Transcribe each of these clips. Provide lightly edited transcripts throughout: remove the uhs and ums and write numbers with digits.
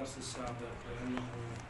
الدرس السابق لأنه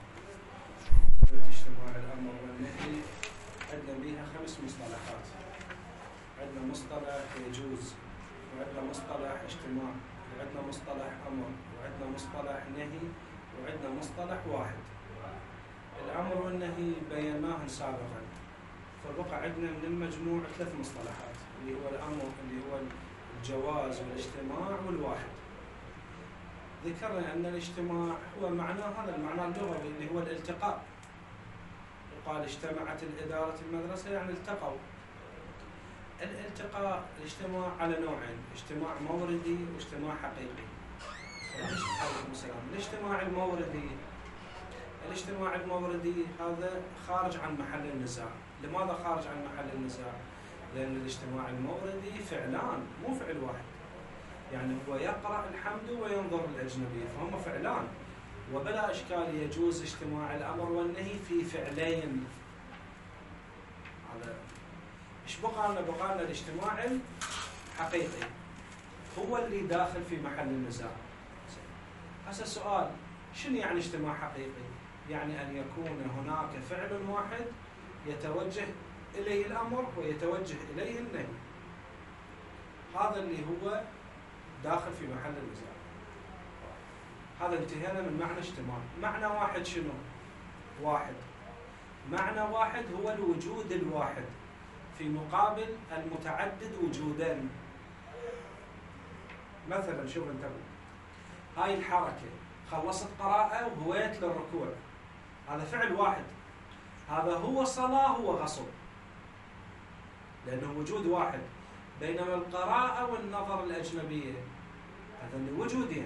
اجتماع الأمر والنهي عندنا بها 5 مصطلحات. عندنا مصطلح يجوز، وعندنا مصطلح اجتماع، وعندنا مصطلح أمر، وعندنا مصطلح نهي، وعندنا مصطلح واحد. الأمر والنهي بيناهن سابقا، فبقى عندنا من المجموع 3 مصطلحات اللي هو الأمر اللي هو الجواز والاجتماع والواحد. ذكرنا أن الاجتماع هو معناه هذا المعنى اللغوي اللي هو الالتقاء، وقال اجتمعت الإدارة المدرسة يعني التقوا. الالتقاء الاجتماع على نوعين، اجتماع موردي واجتماع حقيقي. عليكم السلام. الاجتماع الموردي هذا خارج عن محل النزاع. لماذا خارج عن محل النزاع؟ لأن الاجتماع الموردي فعلان مو فعل واحد، يعني هو يقرأ الحمد وينظر الأجنبية، فهم فعلان، وبلا إشكال يجوز اجتماع الأمر والنهي في فعلين. على إيش بقى لنا الاجتماع الحقيقي هو اللي داخل في محل النزاع. هذا السؤال، شنو يعني اجتماع حقيقي؟ يعني أن يكون هناك فعل واحد يتوجه إليه الأمر ويتوجه إليه النهي. هذا اللي هو داخل في محل النزاع. هذا انتهينا من معنى اجتماع. معنى واحد شنو؟ واحد. معنى واحد هو الوجود الواحد في مقابل المتعدد وجودين. مثلا شوف انت، هاي الحركة خلصت قراءة وهويت للركوع، هذا فعل واحد. هذا هو صلاة هو غصب، لأنه وجود واحد. بينما القراءة والنظر الأجنبية هذا وجودين.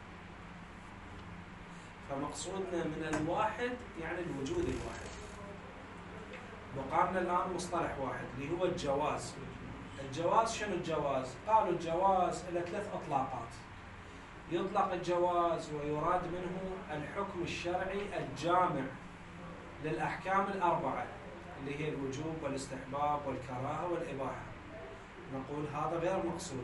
فمقصودنا من الواحد يعني الوجود الواحد. بقالنا الآن مصطلح واحد اللي هو الجواز. الجواز شنو الجواز؟ قالوا الجواز له 3 إطلاقات. يطلق الجواز ويراد منه الحكم الشرعي الجامع للأحكام ال4 اللي هي الوجوب والاستحباب والكراهة والإباحة. نقول هذا غير مقصود.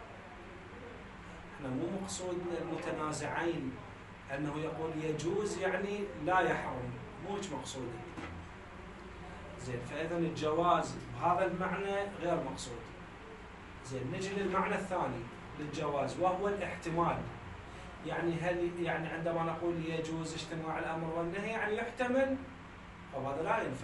احنا مو مقصود المتنازعين أنه يقول يجوز يعني لا يحرم، مو هيك مقصود. زين، فإذا الجواز بهذا المعنى غير مقصود. زين، نجي للمعنى الثاني للجواز وهو الاحتمال. يعني عندما نقول يجوز اجتماع الأمر والنهي يعني يحتمل، فهذا لا ينفع،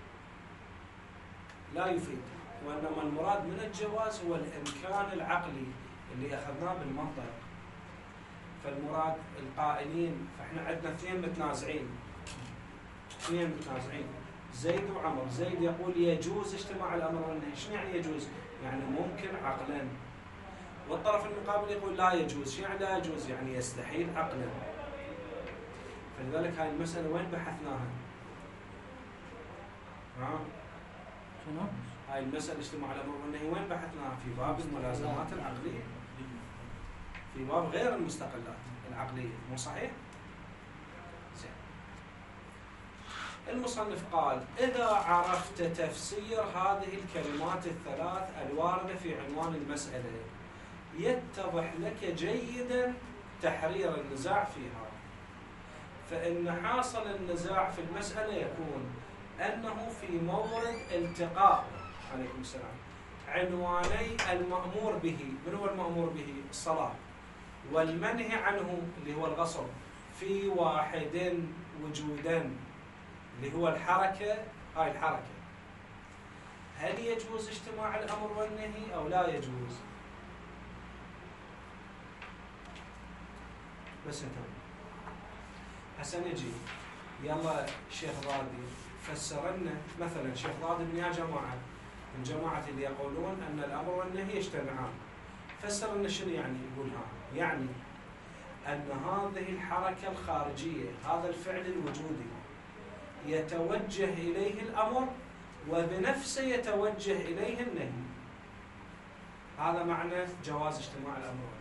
لا يفيد. وإنما المراد من الجواز هو الإمكان العقلي اللي أخذناه بالمنطق. فالمراد القائلين، فإحنا عندنا 2 متنازعين، زيد وعمر. زيد يقول يجوز اجتماع الأمر والنهي. شنو يعني يجوز؟ يعني ممكن عقلا. والطرف المقابل يقول لا يجوز. شنو يعني لا يجوز؟ يعني يستحيل عقلا. فلذلك هاي المسألة وين بحثناها؟ شنو؟ هاي المسألة اجتماع الأمر والنهي وين بحثناها؟ في باب الملازمات العقلية، في باب غير المستقلات العقلية، مو صحيح؟ زين. المصنف قال: إذا عرفت تفسير هذه الكلمات الثلاث الواردة في عنوان المسألة يتضح لك جيدا تحرير النزاع فيها. فإن حاصل النزاع في المسألة يكون أنه في مورد التقاء، عليكم السلام، عنواني المأمور به. من هو المأمور به؟ الصلاة. والمنهي عنه اللي هو الغصب، في واحد وجودا اللي هو الحركة. هاي الحركة هل يجوز اجتماع الأمر والنهي أو لا يجوز؟ بس انت هسه نجي، يلا شيخ رادي فسر لنا مثلا. شيخ رادي من يا جماعة، من جماعة اللي يقولون أن الأمر والنهي يجتمعان، فسر لنا شنو يعني. يقول يعني أن هذه الحركة الخارجية، هذا الفعل الوجودي، يتوجه إليه الأمر وبنفسه يتوجه إليه النهي. هذا معنى جواز اجتماع الأمر والنهي.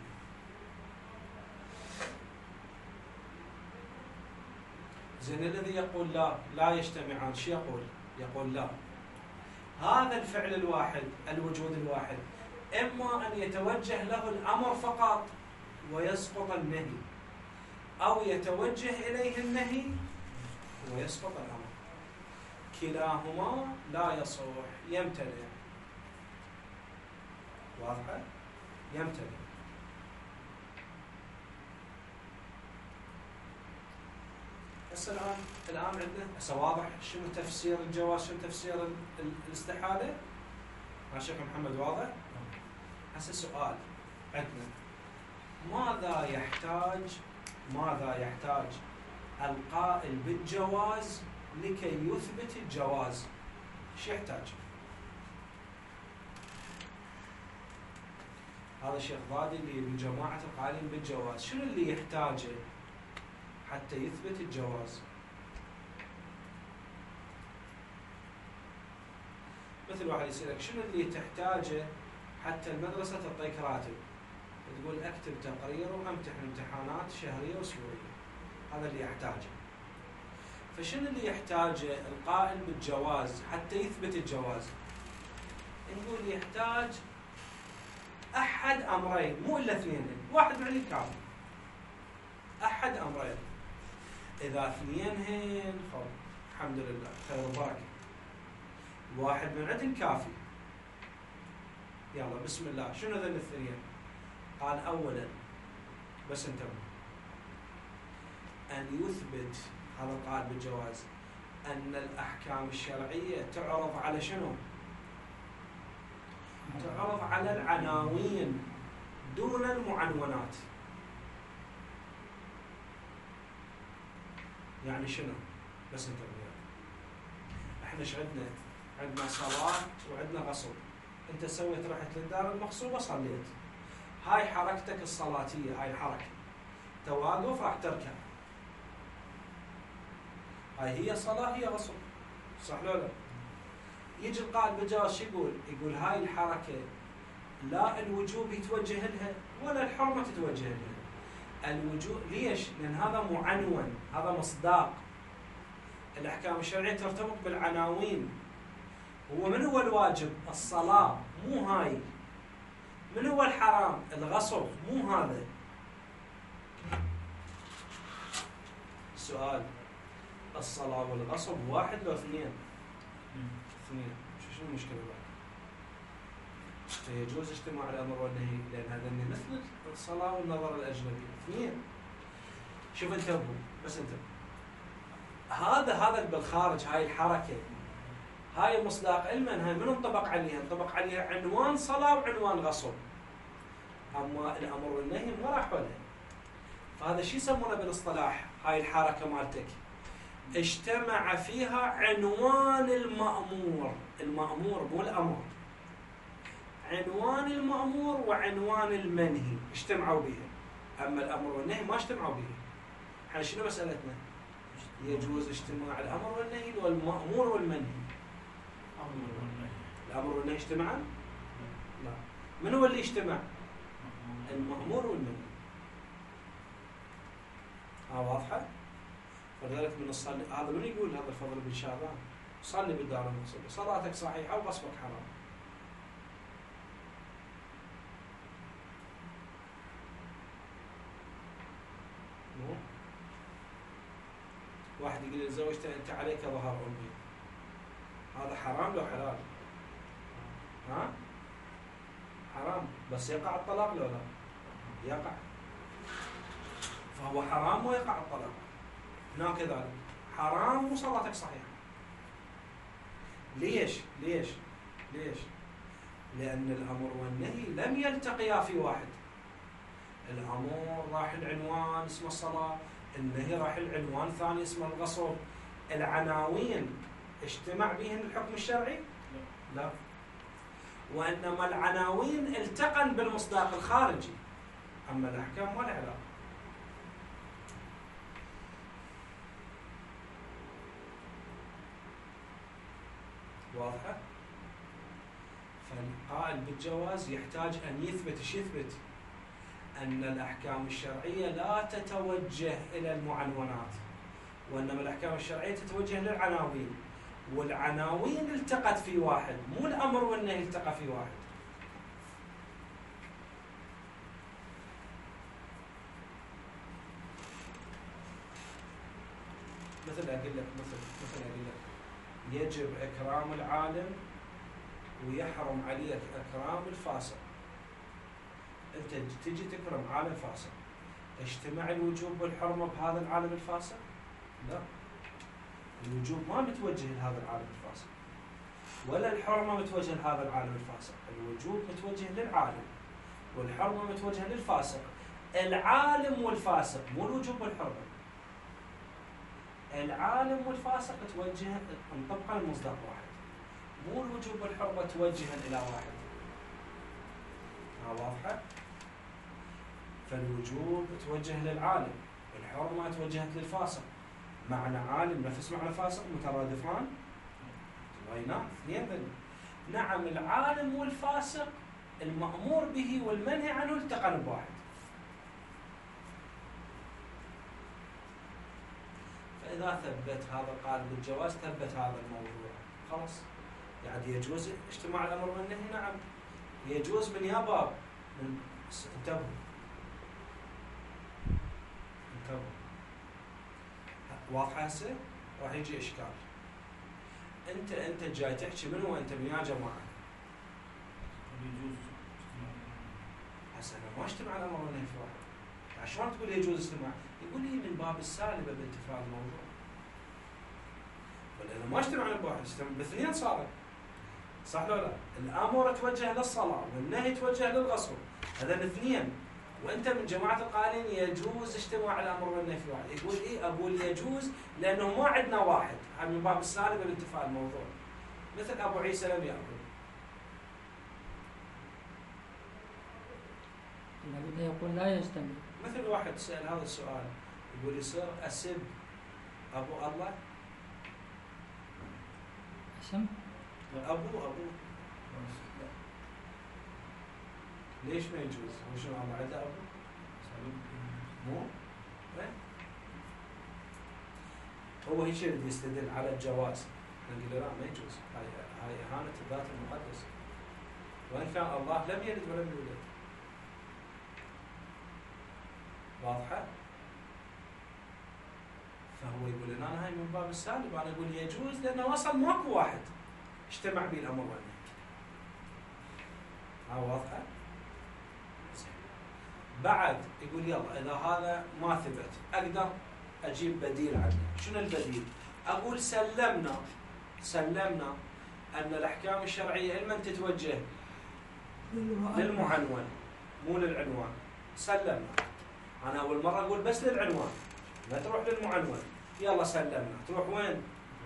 زين، الذي يقول لا يجتمعان شو يقول؟ يقول لا، هذا الفعل الواحد الوجود الواحد إما أن يتوجه له الأمر فقط ويسقط النهي، أو يتوجه إليه النهي ويسقط الأمر، كلاهما لا يصح، يمتنع. واضحة؟ يمتنع. بس الآن عندنا واضح شنو تفسير الجواز، شنو تفسير الاستحالة؟ مع شيخ محمد واضح؟ هسه سؤال عندنا، ماذا يحتاج القائل بالجواز لكي يثبت الجواز؟ شو يحتاج؟ هذا الشيخ ضادي اللي بجماعة القائلين بالجواز، شنو اللي يحتاجه حتى يثبت الجواز؟ مثل واحد يسألك شنو اللي تحتاجه حتى المدرسة تعطيك راتب، تقول اكتب تقرير وامتحن امتحانات شهرية واسبوعية، هذا اللي يحتاجه. فشنو اللي يحتاجه القائل بالجواز حتى يثبت الجواز؟ نقول يحتاج احد امرين، مو الا اثنين، واحد معني كافي. احد امرين، اذا اثنينهن خب الحمد لله خير وبركه، واحد من عندهم كافي. يلا بسم الله، شنو ذن الاثنين؟ قال اولا، بس انتبه، ان يثبت، هذا القائل بالجواز، ان الاحكام الشرعيه تعرض على شنو؟ تعرض على العناوين دون المعنونات. يعني شنو؟ بس انتبه، احنا ايش عندنا؟ عندنا صلاة وعندنا غسل. انت سويت، رحت للدار المغصوبة صليت، هاي حركتك الصلاتية، هاي الحركة تواقف راح تركع، هاي هي صلاة هي غسل، صح لو لا؟ يجي القائل بالجواز شو يقول؟ يقول هاي الحركة لا الوجوب يتوجه لها ولا الحرمة تتوجه لها. الوجوب ليش؟ لأن هذا معنون، هذا مصداق. الأحكام الشرعية ترتبط بالعناوين. هو من هو الواجب؟ الصلاة، مو هاي. من هو الحرام؟ الغصب، مو هذا. السؤال، الصلاة والغصب واحد لو اثنين؟ اثنين. شو المشكلة بعد؟ فيجوز اجتماع الأمر والنهي، لأن هذا مثل الصلاة والنظر الأجنبي، اثنين. شوف انتبهوا، بس انتبهوا. هذا بالخارج، هاي الحركة، هاي مصداق علما، هاي من انطبق عليها؟ انطبق عليها عنوان صلاة وعنوان غصب. أما الأمر والنهي ما راح لها. فهذا شو يسمونه بالاصطلاح؟ هاي الحركة مالتك اجتمع فيها عنوان المأمور، المأمور مو الأمر، عنوان المأمور وعنوان المنهي اجتمعوا بها. أما الأمر والنهي ما اجتمعوا بها. احنا شنو مسألتنا؟ يجوز اجتماع الأمر والنهي والمأمور والمنهي. الأمر والنهي اجتمعا؟ لا. من هو اللي اجتمع؟ المأمور والمنهي. واضحة؟ فلذلك من الصلاة، هذا من يقول هذا الفضل بن شعبان؟ صلي بالدار المغصوبة، صلاتك صحيحة وغصبك حرام. واحد يقول لي زوجته انت عليك ظهر امي، هذا حرام لو حلال؟ ها؟ حرام، بس يقع الطلاق لو لا؟ يقع. فهو حرام ويقع الطلاق. هنا كذلك حرام وصلاتك صحيحة. ليش؟ لأن الأمر والنهي لم يلتقيا في واحد. الأمر راح العنوان اسمه الصلاة، النهي راح العنوان ثاني اسمه الغصب. العناوين اجتمع بهن الحكم الشرعي؟ لا. وإنما العناوين التقن بالمصداق الخارجي، أما الأحكام ما لها علاقة. واضحة؟ فالقائل بالجواز يحتاج أن يثبت أن الأحكام الشرعية لا تتوجه إلى المعنونات، وإنما الأحكام الشرعية تتوجه للعناوين، والعناوين التقت في واحد، مو الأمر والنهي التقى في واحد. مثل اقول لك يجب اكرام العالم ويحرم عليك اكرام الفاسق. انت تجي تكرم عالم فاسق، اجتمع الوجوب والحرمه بهذا العالم الفاسق؟ لا، الوجوب ما متوجه لهذا العالم الفاسق، ولا الحرمه متوجهه لهذا العالم الفاسق. الوجوب متوجه للعالم والحرمه متوجهه للفاسق. العالم والفاسق، مو الوجوب والحرمه. العالم والفاسق توجه طبقا لمصدر واحد، مو الوجوب والحرمه توجها الى واحد. واضحه؟ فالوجوب توجه للعالم، الحرمه توجهت للفاسق. معنى عالم نفس معنى فاسق مترادفان؟ نعم، اثنين. نعم، العالم والفاسق المأمور به والمنهي عنه التقن بواحد. فإذا ثبت هذا القالب بالجواز ثبت هذا الموضوع، خلاص. يعني يجوز اجتماع الأمر والنهي، نعم يجوز من يا باب من انتبهوا واضحة هسه؟ راح يجي إشكال. أنت جاي تحكي من هو أنت من يا جماعة؟ يجوز هسه أنا ما اجتمع الأمر والنهي في واحد. يعني شلون تقول يجوز اجتماع؟ يقول لي من باب السالبة بانتفاع الموضوع. ولا أنا ما اجتمع بواحد، اجتمع باثنين صارت. صح ولا لا؟ الأمر توجه للصلاة والنهي توجه للغسل، هذا الاثنين. وانت من جماعه القائلين يجوز اجتماع الامر والنهي في واحد. يقول اقول يجوز لانه ما عندنا واحد، هذا من باب السالبه بانتفاء الموضوع. مثل ابو عيسى لم ياكل. يقول لا يجتمع. مثل واحد سال هذا السؤال، يقول يصير اسب ابو الله؟ اسم؟ ابو ليش ما يجوز؟ هو شنو الله عنده ابو؟ مو؟ هو هيك يستدل على الجواز. نقول له لا ما يجوز، هاي اهانه الذات المقدس. وان كان الله لم يلد ولم يولد. واضحه؟ فهو يقول لنا انا هاي من باب السالب، انا اقول يجوز لانه وصل ماكو واحد اجتمع به الامر والنهي. واضحه؟ بعد يقول يلا اذا هذا ما ثبت اقدر اجيب بديل عنه. شنو البديل؟ اقول سلمنا ان الاحكام الشرعيه لمن تتوجه؟ للمعنون مو للعنوان. سلمنا. انا اول مره اقول بس للعنوان، لا تروح للمعنون. يلا سلمنا، تروح وين؟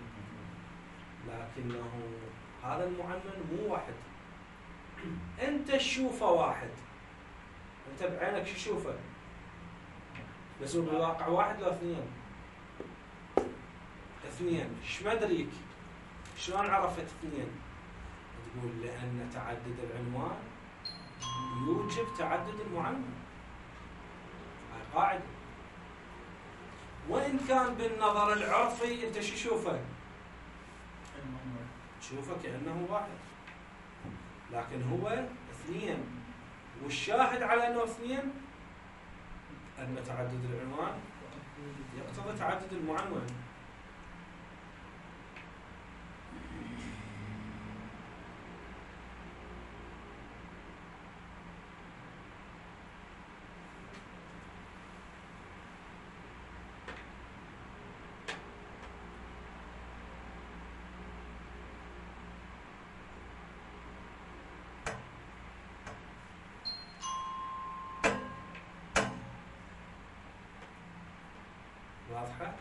لكنه هذا المعنون مو واحد. انت تشوفه واحد، انت بعينك شو تشوفه؟ بس هو بالواقع واحد لو اثنين؟ اثنين. ايش ما ادريك؟ شلون عرفت اثنين؟ تقول لان تعدد العنوان يوجب تعدد المعنون. هاي قاعده. وان كان بالنظر العرفي انت شو تشوفه؟ تشوفه كانه واحد، لكن هو اثنين. والشاهد على انه اثنين ان تعدد العنوان يقتضي تعدد المعنون. واضحة؟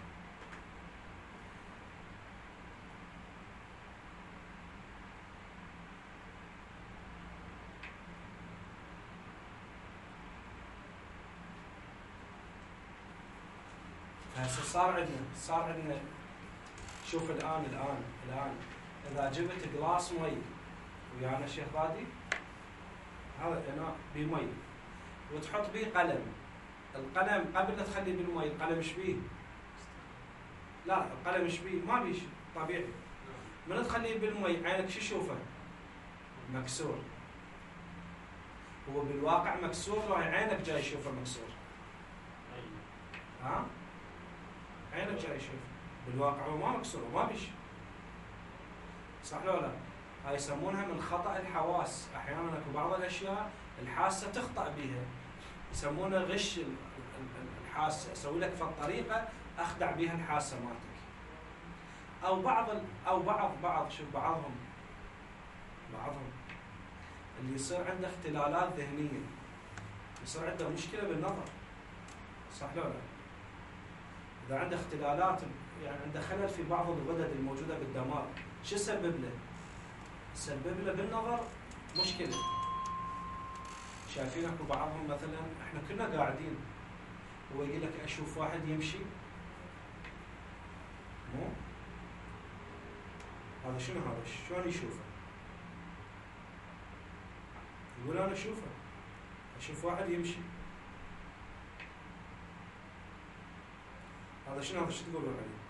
هسه صار عندنا شوف الآن إذا جبت جلاس مي ويانا الشيخ غادي، هذا إناء بمي وتحط به قلم. القلم قبل لا تخليه بالمي القلم ايش بيه؟ لا القلم ايش بيه؟ ما بيه شيء طبيعي. من تخليه بالمي عينك شو تشوفه؟ مكسور. هو بالواقع مكسور لو عينك جاي تشوفه مكسور. ها؟ عينك جاي تشوفه. بالواقع هو ما مكسور وما بيش، صح لو لا؟ هاي يسمونها من خطأ الحواس. أحيانا أكو بعض الأشياء الحاسة تخطأ بها، يسمونه غش الحاسة، أسوي لك في الطريقة أخدع بها الحاسة مالتك. أو بعض شوف بعضهم اللي يصير عنده اختلالات ذهنية، يصير عنده مشكلة بالنظر، صح لو لا؟ إذا عنده اختلالات يعني عنده خلل في بعض الغدد الموجودة بالدماغ، شو يسبب له؟ يسبب له بالنظر مشكلة. شايفين اكو بعضهم مثلا احنا كنا قاعدين هو يقول لك اشوف واحد يمشي، مو هذا شنو هذا؟ شلون يشوفه؟ يقول انا اشوف واحد يمشي، هذا شنو؟ هذا شو تقولون عليه؟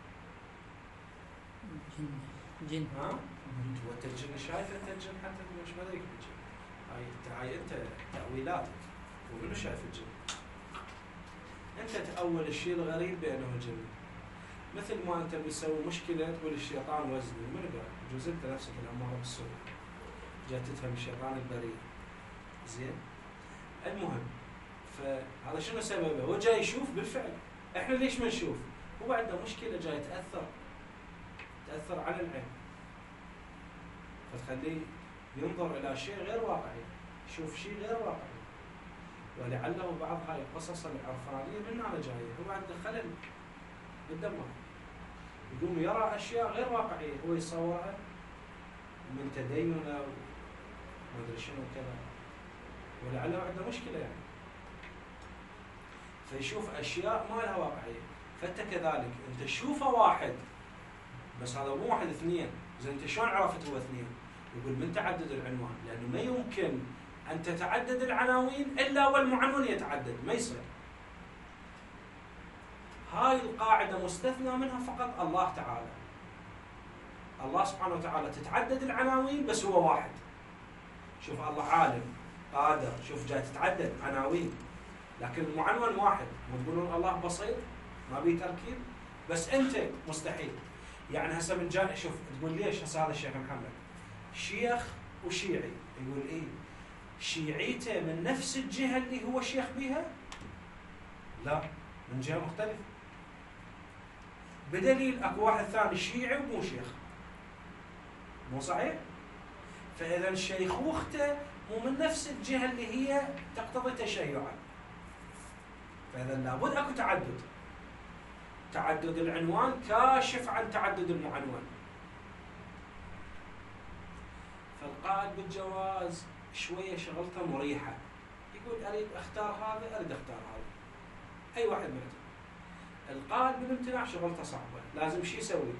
جن. ها؟ وانت الجن شايف انت الجن حتى مش ما ادري الجن. هاي انت تأويلاتك، ومنو شايف الجن؟ انت تأول الشيء الغريب بانه الجن. مثل ما انت بتسوي مشكله تقول الشيطان وزني، من قال؟ جوز انت نفسك الاماره بالسوء جاي تفهم الشيطان البريء. زين؟ المهم فهذا شنو سببه؟ هو جاي يشوف بالفعل، احنا ليش ما نشوف؟ هو عنده مشكله جاي تأثر على العين، فتخليه ينظر إلى شيء غير واقعي، يشوف شيء غير واقعي. ولعله بعض هاي القصص العرفانية من هنا جاية، هو عنده خلل بالدماغ، يقوم يرى أشياء غير واقعية، هو يصورها من تدينه وما أدري شنو كذا، ولعله عنده مشكلة يعني، فيشوف أشياء ما لها واقعية. فأنت كذلك أنت تشوفه واحد، بس هذا مو واحد اثنين. زين انت شلون عرفت هو اثنين؟ يقول من تعدد العنوان، لانه ما يمكن ان تتعدد العناوين الا والمعنون يتعدد، ما يصير. هاي القاعده مستثنى منها فقط الله تعالى. الله سبحانه وتعالى تتعدد العناوين بس هو واحد. شوف الله عالم قادر، شوف جاي تتعدد عناوين لكن المعنون واحد. وتقولون الله بسيط ما بيه تركيب، بس انت مستحيل. يعني هسه من جاي شوف تقول ليش هسه هذا الشيخ محمد شيخ وشيعي، يقول ايه شيعيته من نفس الجهه اللي هو شيخ بيها؟ لا، من جهه مختلفه، بدليل اكو واحد ثاني شيعي ومو شيخ، مو صحيح؟ فاذا شيخوخته مو من نفس الجهه اللي هي تقتضي تشيعا، فاذا لابد اكو تعدد العنوان كاشف عن تعدد المعنون. فالقائل بالجواز شويه شغلته مريحه، يقول اريد اختار هذا، اريد اختار هذا، اي واحد منهم. القائل بالامتناع شغلته صعبه، لازم شو يسوي؟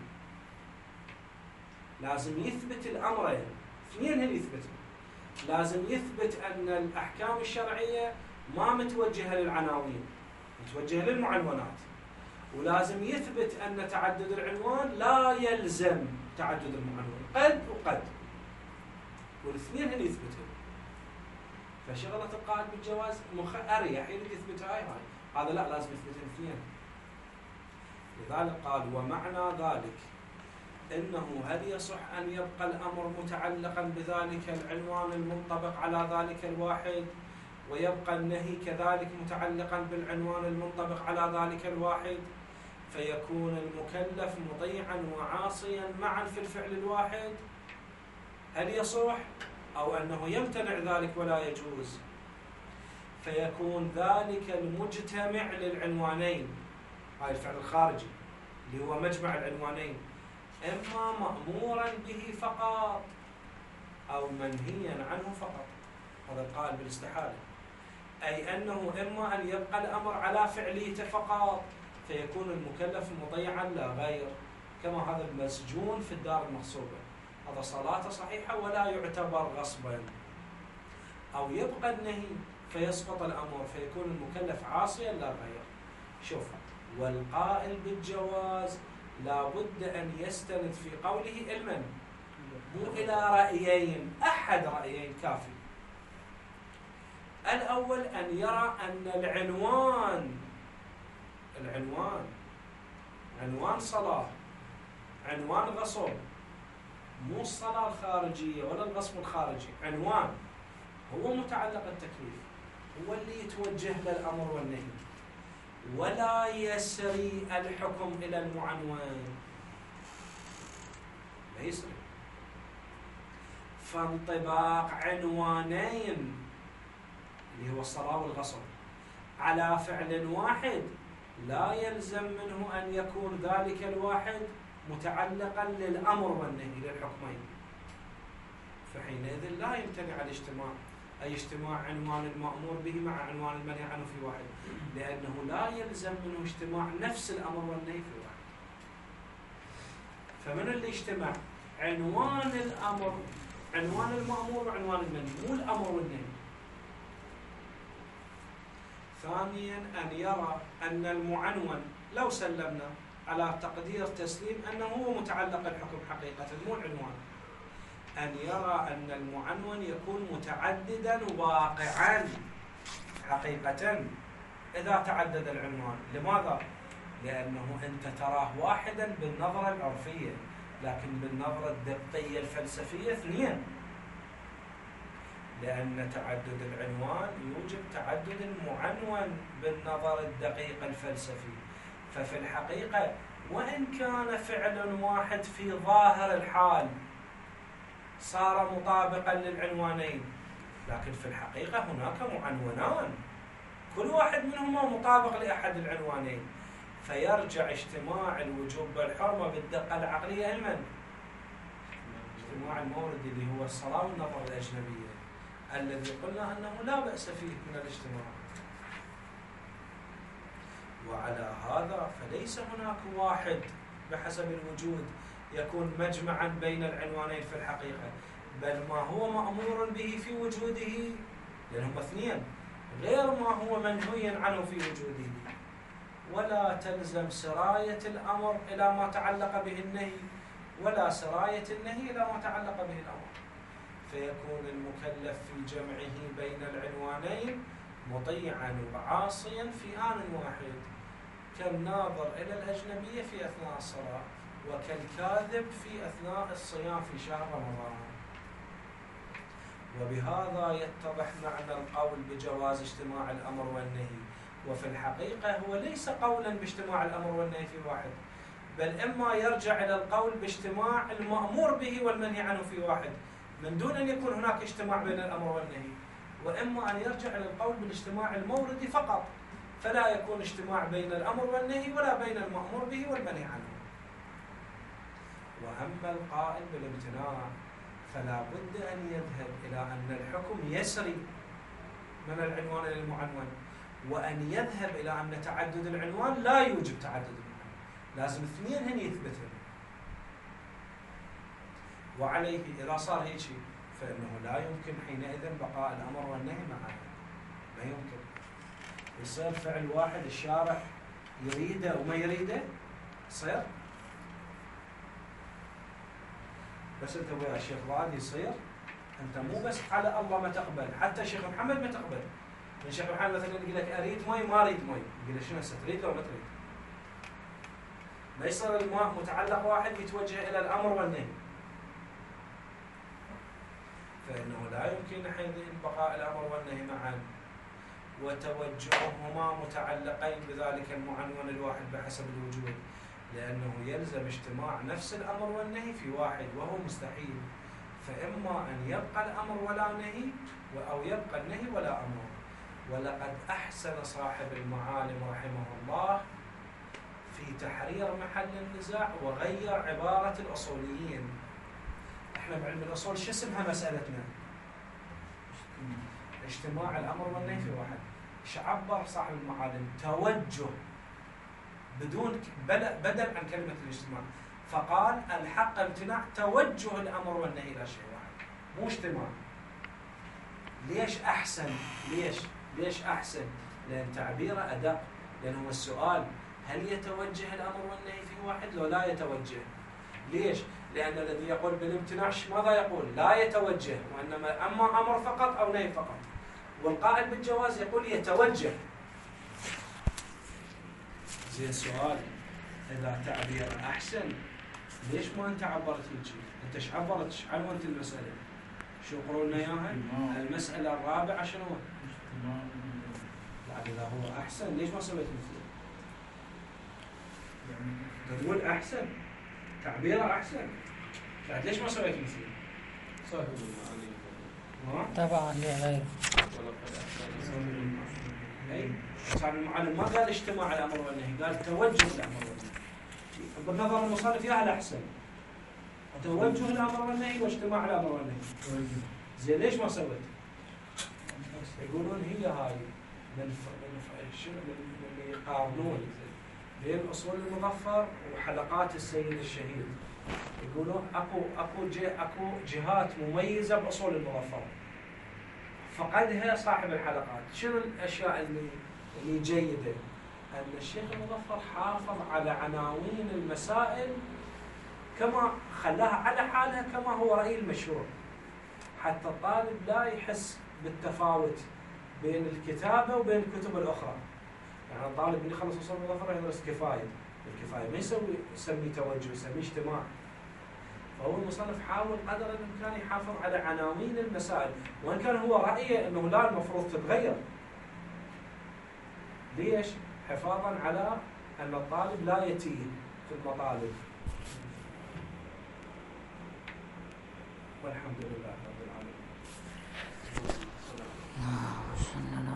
لازم يثبت الامرين، اثنين هن يثبتون. لازم يثبت ان الاحكام الشرعيه ما متوجهه للعناوين، متوجهه للمعنونات. ولازم يثبت أن تعدد العنوان لا يلزم تعدد المعنون، قد وقد، والاثنين هن يثبتون. فشغلة القائل بالجواز أريح، يريد يثبت هاي هذا لا، لازم يثبت الاثنين. لذلك قال ومعنى ذلك إنه هل يصح أن يبقى الأمر متعلقا بذلك العنوان المنطبق على ذلك الواحد، ويبقى النهي كذلك متعلقا بالعنوان المنطبق على ذلك الواحد، فيكون المكلف مطيعا وعاصيا معا في الفعل الواحد؟ هل يصح أو أنه يمتنع ذلك ولا يجوز؟ فيكون ذلك المجتمع للعنوانين، هاي الفعل الخارجي اللي هو مجمع العنوانين، إما مأمورا به فقط أو منهيا عنه فقط. هذا القائل بالاستحالة، أي أنه إما أن يبقى الأمر على فعليته فقط فيكون المكلف مطيعا لا غير، كما هذا المسجون في الدار المغصوبة، هذا صلاته صحيحة ولا يعتبر غصبا. أو يبقى النهي فيسقط الأمر فيكون المكلف عاصيا لا غير. شوف، والقائل بالجواز لا بد أن يستند في قوله علما، مو إلى رأيين، أحد رأيين كافي. الأول أن يرى أن العنوان عنوان صلاة عنوان غصب، مو الصلاة الخارجية ولا الغصب الخارجي، عنوان هو متعلق التكليف، هو اللي يتوجه للأمر والنهي، ولا يسري الحكم إلى المعنون، لا يسري. فانطباق عنوانين اللي هو الصلاة والغصب على فعل واحد لا يلزم منه أن يكون ذلك الواحد متعلقا للأمر والنهي للحكمين، فحينئذ لا يمتنع الاجتماع، أي اجتماع عنوان المأمور به مع عنوان المنهي عنه في واحد، لأنه لا يلزم منه اجتماع نفس الأمر والنهي في واحد. فمن اللي يجتمع؟ عنوان الأمر، عنوان المأمور وعنوان المنهي، مو الأمر والنهي. ثانيا أن يرى أن المعنون لو سلمنا على تقدير تسليم أنه هو متعلق الحكم حقيقة مو العنوان، أن يرى أن المعنون يكون متعددا واقعا حقيقة إذا تعدد العنوان. لماذا؟ لأنه أنت تراه واحدا بالنظرة العرفية، لكن بالنظرة الدقية الفلسفية اثنين، لأن تعدد العنوان يوجب تعدد المعنون بالنظر الدقيق الفلسفي. ففي الحقيقة وإن كان فعل واحد في ظاهر الحال صار مطابقا للعنوانين، لكن في الحقيقة هناك معنونان كل واحد منهما مطابق لأحد العنوانين، فيرجع اجتماع الوجوب بالحرمة بالدقة العقلية لمن؟ اجتماع المورد اللي هو الصلاة والنظر الأجنبية، الذي قلنا أنه لا بأس فيه من الاجتماع. وعلى هذا فليس هناك واحد بحسب الوجود يكون مجمعا بين العنوانين في الحقيقة، بل ما هو مأمور به في وجوده، لأنهم اثنين، غير ما هو منهي عنه في وجوده. ولا تلزم سراية الأمر إلى ما تعلق به النهي، ولا سراية النهي إلى ما تعلق به الأمر، فيكون المكلف في جمعه بين العنوانين مطيعا وعاصيا في آن واحد، كالناظر إلى الأجنبية في أثناء الصلاة، وكالكاذب في أثناء الصيام في شهر رمضان. وبهذا يتضح معنى القول بجواز اجتماع الأمر والنهي. وفي الحقيقة هو ليس قولا باجتماع الأمر والنهي في واحد، بل إما يرجع إلى القول باجتماع المأمور به والمنهي عنه في واحد من دون أن يكون هناك اجتماع بين الأمر والنهي، وإما أن يرجع إلى القول بالاجتماع الموردي فقط، فلا يكون اجتماع بين الأمر والنهي ولا بين المأمور به والمنهي عنه. وأما القائل بالامتناع فلا بد أن يذهب إلى أن الحكم يسري من العنوان إلى المعنون، وأن يذهب إلى أن تعدد العنوان لا يوجب تعدد المعنون، لازم اثنين هن يثبتون. وعليه إذا صار هيك فإنه لا يمكن حينئذ بقاء الأمر والنهي معا، ما يمكن. يصير فعل واحد الشارع يريده وما يريده يصير، بس أنت ويا الشيخ راد يصير، أنت مو بس على الله ما تقبل، حتى الشيخ محمد ما تقبل. الشيخ محمد مثلا يقول لك أريد مي ما أريد مي، يقول لك شنو هسه تريد لو ما تريد؟ ما يصير الماء متعلق واحد يتوجه إلى الأمر والنهي، فإنه لا يمكن حينئذ بقاء الأمر والنهي معا، وتوجههما متعلقين بذلك المعنون الواحد بحسب الوجود، لأنه يلزم اجتماع نفس الأمر والنهي في واحد، وهو مستحيل. فإما أن يبقى الأمر ولا نهي، أو يبقى النهي ولا أمر. ولقد أحسن صاحب المعالم رحمه الله في تحرير محل النزاع وغير عبارة الأصوليين. احنا بعلم الأصول شو اسمها مسألتنا؟ اجتماع الأمر والنهي في واحد. ايش عبر صاحب المعالم؟ توجه، بدون بدل عن كلمة الاجتماع، فقال الحق امتناع توجه الأمر والنهي إلى شيء واحد، مو اجتماع. ليش أحسن؟ ليش أحسن؟ لأن تعبيره أدق، لأنه السؤال هل يتوجه الأمر والنهي في واحد لو لا يتوجه؟ ليش؟ لأن الذي يقول بالامتناع ماذا يقول؟ لا يتوجه، وإنما أما أمر فقط أو نهي فقط. والقائل بالجواز يقول يتوجه. زين، سؤال إذا تعبير أحسن ليش ما انت عبرت هيجي؟ انت ايش عبرت؟ ايش عنونت المساله؟ شو يقولون لنا اياها؟ المساله الرابعه شنو؟ يعني اذا هو احسن ليش ما سويت مثله؟ تقول احسن تعبيره احسن بعد ليش ما سويت مثله؟ صاحب المعاني طبعا لغير. اي صاحب المعلم ما قال اجتماع الامر والنهي، قال توجه الامر والنهي. بالنظر المصنف يا الاحسن توجه الامر والنهي واجتماع الامر والنهي. زين ليش ما سويت؟ يقولون هي هاي من يقارنون بين اصول المظفر وحلقات السيد الشهيد. يقولون اكو جهات مميزه باصول المظفر فقدها صاحب الحلقات. شنو الاشياء اللي جيده؟ ان الشيخ المظفر حافظ على عناوين المسائل كما خلاها على حالها كما هو راي المشروع، حتى الطالب لا يحس بالتفاوت بين الكتابه وبين الكتب الاخرى. يعني الطالب اللي يخلص اصول المظفر يدرس كفايه، الكفايه ما يسمي توجه، يسميه اجتماع. فهو المصنف حاول قدر الامكان يحافظ على عناوين المسائل، وان كان هو رايه انه لا المفروض تتغير. ليش؟ حفاظا على ان الطالب لا يتيه في المطالب. والحمد لله رب العالمين.